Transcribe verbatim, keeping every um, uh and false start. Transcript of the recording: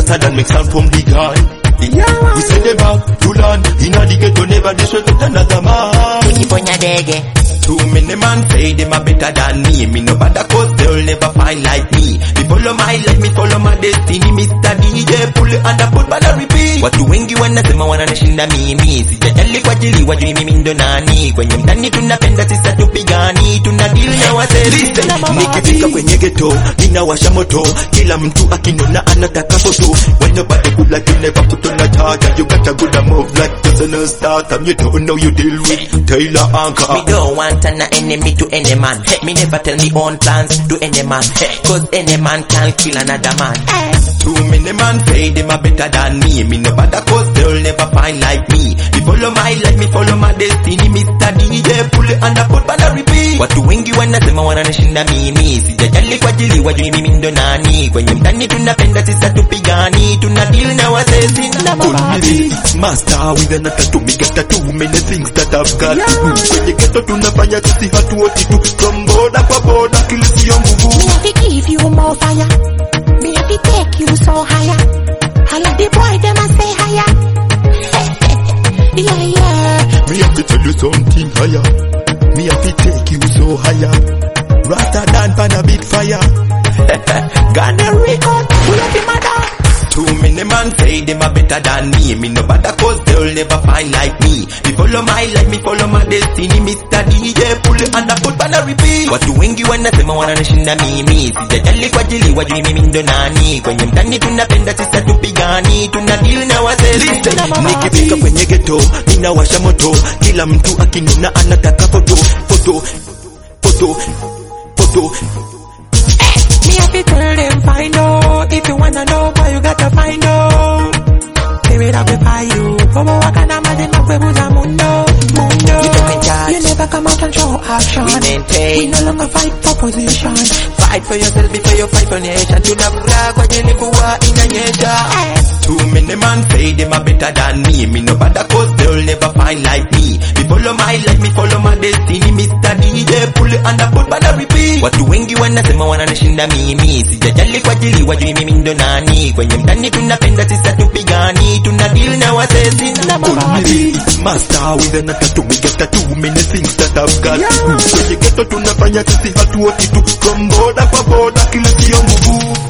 faster than make sound from the gun. Yeah, we send them back to land. Inna the ghetto never disrespect another man. Tukiponya dege. Too many man say them are better than me. Me no bother cause they'll never find like me. Me follow my life, me follow my destiny. Mister D J pull it and I put bad repeat. Watu wengi wanasema wananishinda mimi. Sijajali kwa ajili wajui mimi ndo nani. Kwenye mtani tunapenda sisa tupigani. Tuna deal na wazee. Listen, nikifika kwenye ghetto ninawasha moto. Kila mtu akinona anataka photo. When nobody good like you never put on a charger. You got a good move like personal starter. You don't know you deal with Taylor Anchor. Me don't want an enemy to any man. Me never tell me own plans to any man. Cause any man can kill another man. Too many man say them are better than me. Me no bother cause they'll never find like me. Me follow my life, me follow my destiny. Mister D J pull it and I put bad repeat. Watu wengi wanasema wananishinda mimi. Sijajali kwa ajili wajui mimi ndo nani. Kwenye mtani tunapenda sisa tupigani. Tuna deal na wazee sina mabadi. Master with a tattoo, me get too many things that I've got to do. Kwenye ghetto tunafanya sisi hatuoti tu. From border kwa border kila sio nguvu. Me have to give you more fire. Me have to take you so higher. I like the boy them a say higher. Yeah, yeah. Me have to tell you something higher. Me have to take you so higher. Rather than pan a big fire. Gonna record, pull up your mother. Too many man say them are better than me. Me no bother cause they'll never find like me. Me follow my life, me follow my destiny. Mister D J pull it and I put bad repeat. Watu wengi wanasema wananishinda mimi. Sijajali kwa ajili wajui mimi ndo nani. Kwenye mtani tunapenda sisa tupigani. Tuna deal na wazee. Listen, nikifika kwenye ghetto ninawasha moto. Kila mtu akinona anataka photo. Photo, photo, photo. Me have to tell them find out. If you wanna know, boy, you gotta find out. They will have to find you. Bobo wakana mazima kwebuza mundo, mundo. You never come out and show action. We maintain. We no longer fight for position. Fight for yourself before you fight for nation. Tunafuraha kwa ajili mvua inanyesha. Too many man say them are better than me. Me no bother cause they'll never find like me. Me follow my life, me follow my destiny. Mister D J pull it and I put bad repeat. Watu wengi wanasema wananishinda mimi. Sijajali kwa ajili wajui mimi ndo nani. Kwenye mtani tunapenda sisa tupigani. Tuna deal na wazee sina mabadi. Master with a tattoo, me get too many things that I've got to do. Kwenye ghetto tunafanya sisi hatuoti tu. From border kwa border kila sio nguvu.